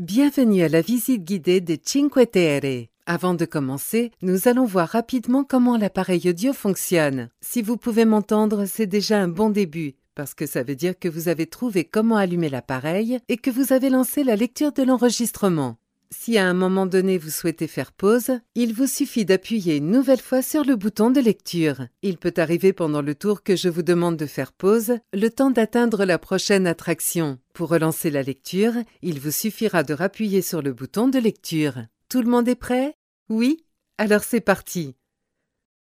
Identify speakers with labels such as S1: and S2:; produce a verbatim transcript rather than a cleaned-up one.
S1: Bienvenue à la visite guidée des Cinque Terre. Avant de commencer, nous allons voir rapidement comment l'appareil audio fonctionne. Si vous pouvez m'entendre, c'est déjà un bon début, parce que ça veut dire que vous avez trouvé comment allumer l'appareil et que vous avez lancé la lecture de l'enregistrement. Si à un moment donné vous souhaitez faire pause, il vous suffit d'appuyer une nouvelle fois sur le bouton de lecture. Il peut arriver pendant le tour que je vous demande de faire pause, le temps d'atteindre la prochaine attraction. Pour relancer la lecture, il vous suffira de rappuyer sur le bouton de lecture. Tout le monde est prêt? Oui? Alors c'est parti.